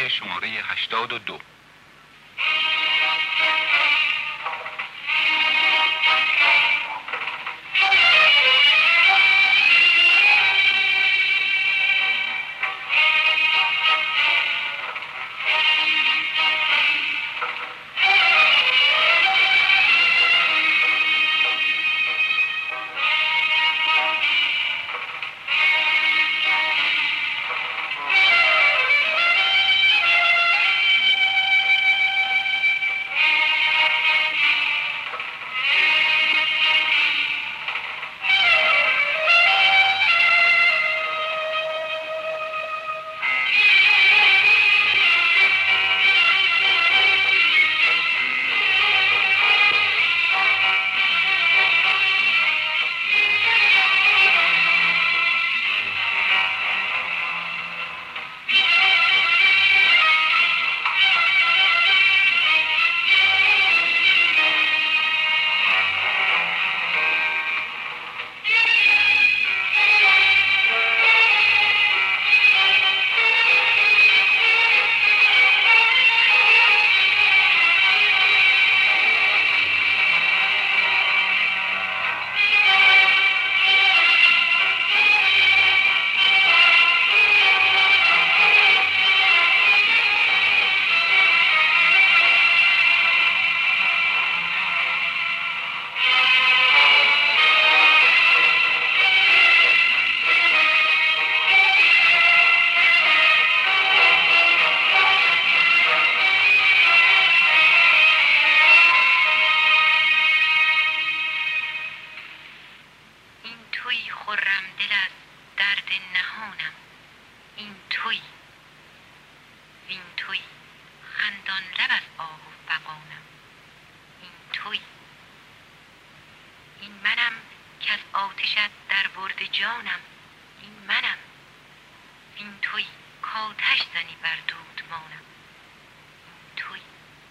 برنامه شماره 82. جانم، این منم، این تویی کاتش زنی بر دودمانم، این تویی.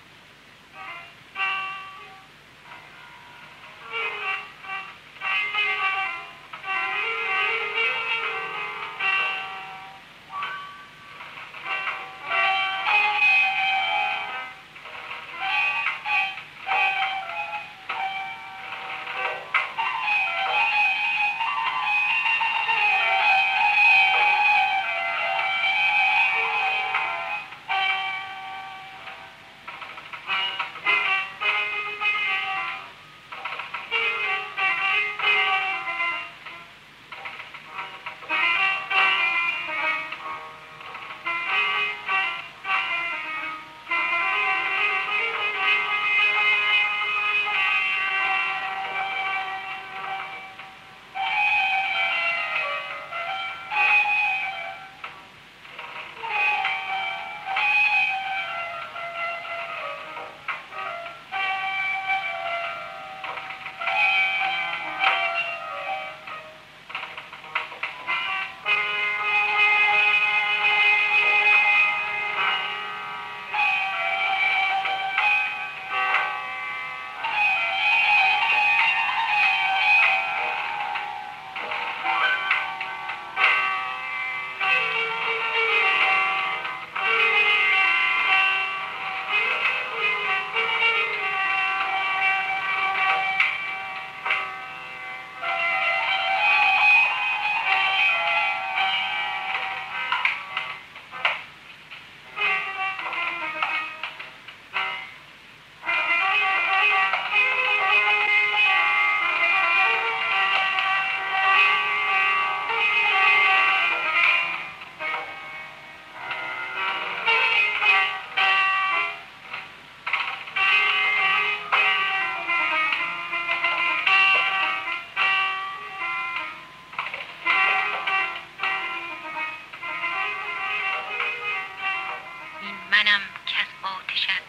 منم که از آتشت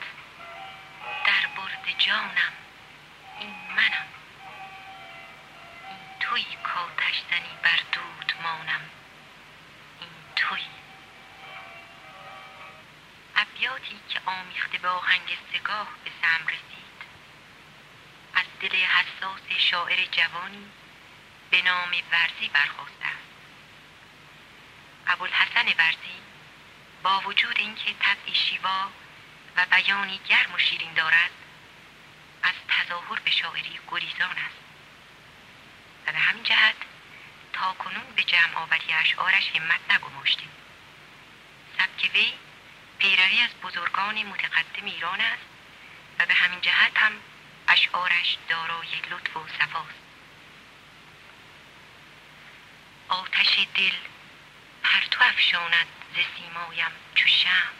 در برد جانم، این منم، این تویی کاتش زنی بر دودمانم، این تویی. ابیاتی که آمیخته به آهنگ سگاه به سم رسید از دل حساس شاعر جوانی به نام ورزی برخاسته است. ابوالحسن ورزی با وجود اینکه طبعی شیوا و بیانی گرم و شیرین دارد، از تظاهر به شاعری گریزان است و به همین جهت تا کنون به جمع آوری اشعارش همت نگماشته. سبک وی پیروی از بزرگان متقدم ایران است و به همین جهت هم اشعارش دارای لطف و صفاست. آتش دل پرتو افشاند ز سیمایم چو شمع،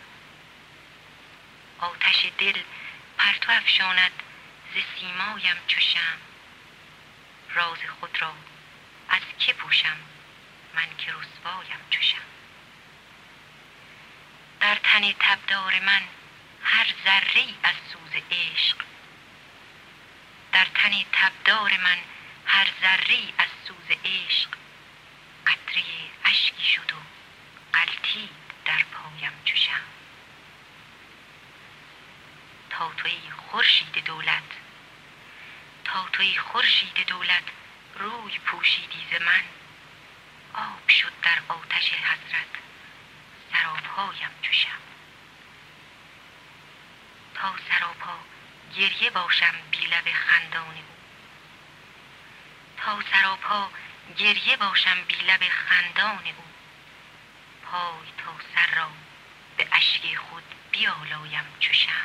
آتش دل پرتو افشاند ز سیمایم چو شمع، راز خود را از که پوشم من که رسوایم چو شمع. در تن تبدار من هر ذره‌ای از سوز عشق، در تن تبدار من هر ذره‌ای از سوز عشق، قطره اشکی شد و غلتید در پایم چو شمع. تا تو ای خورشید دولت، تا تو ای خورشید دولت روی پوشیدی ز من، آب شد در آتش حسرت سراپایم چو شمع. تا سراپا گریه باشم بی لب خندان او، تا سراپا گریه باشم بی لب خندان او، پای تا سر را به اشک خود بیالایم چو شمع.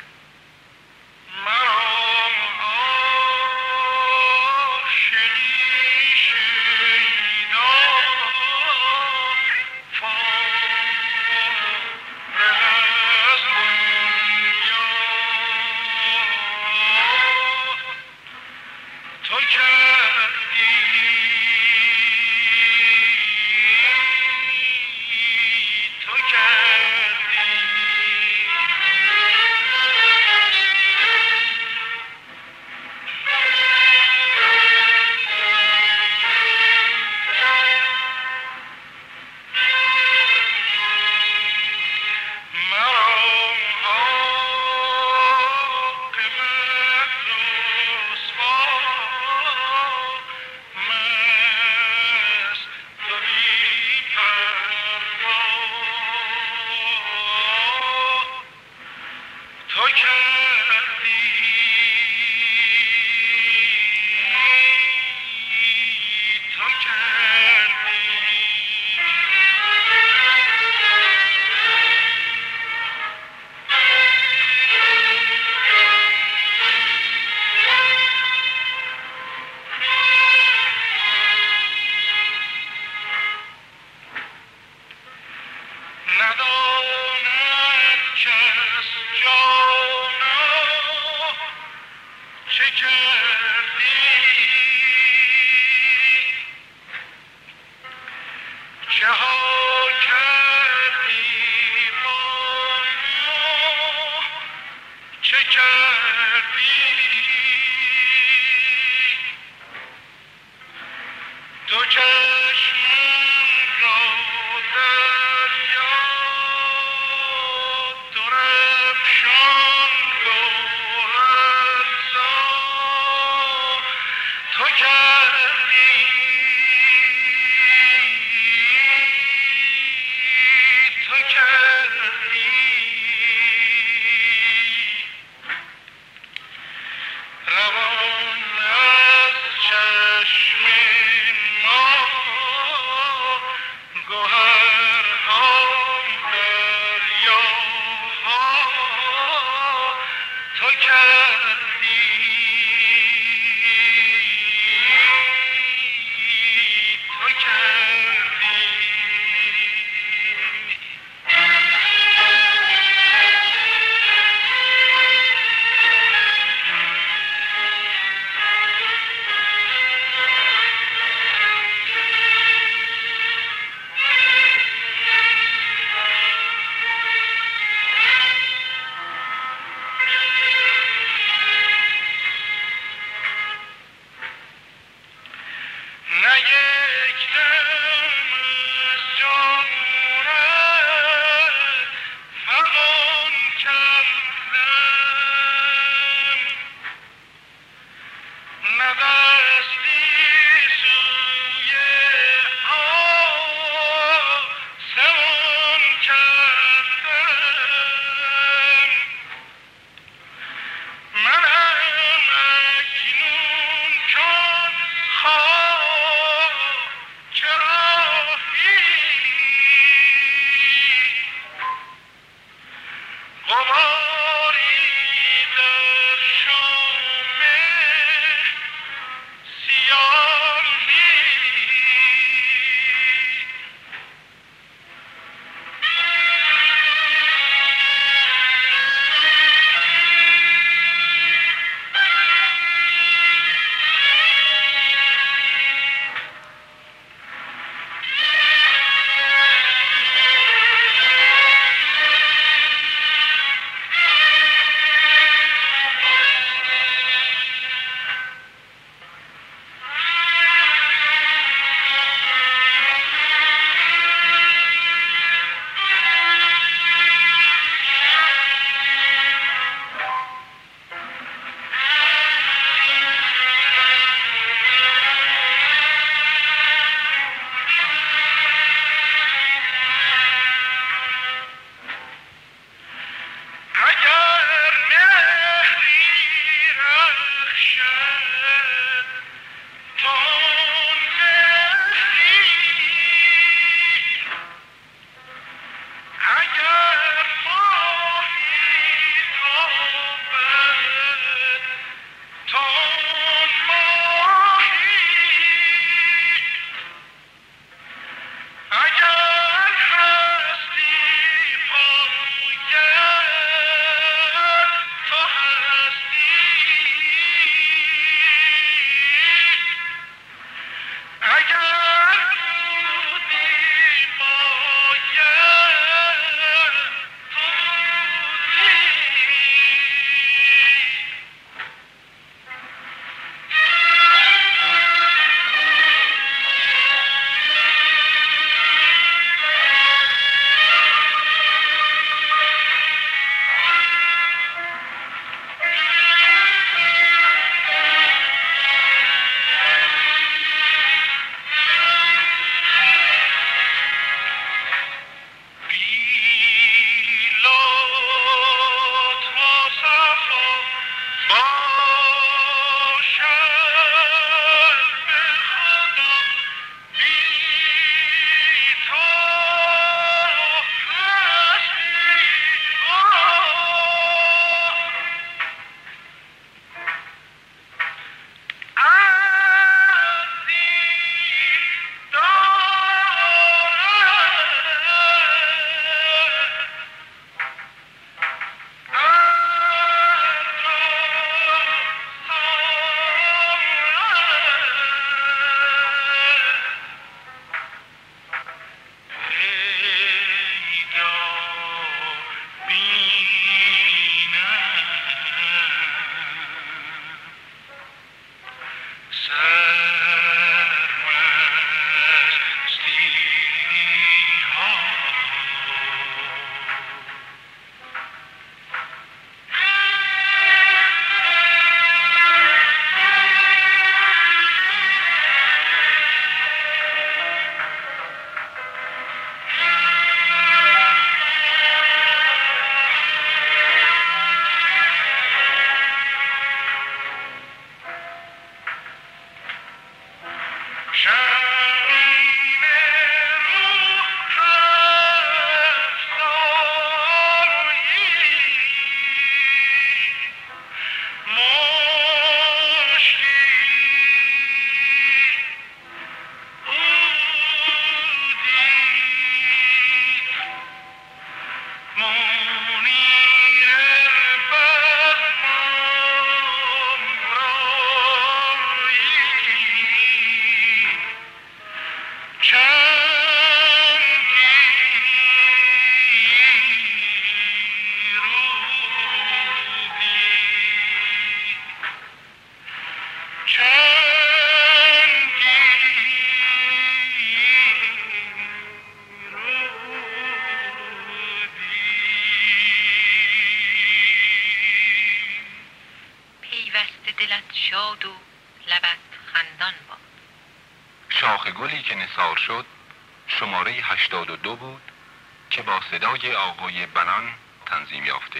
دلت شاد و لبت خندان باد. شاخ گلی که نثار شد شماره 82 بود که با صدای آقای بنان تنظیم یافته.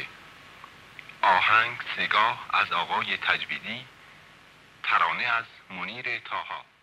آهنگ سگاه از آقای تجویدی، ترانه از منیر طاها.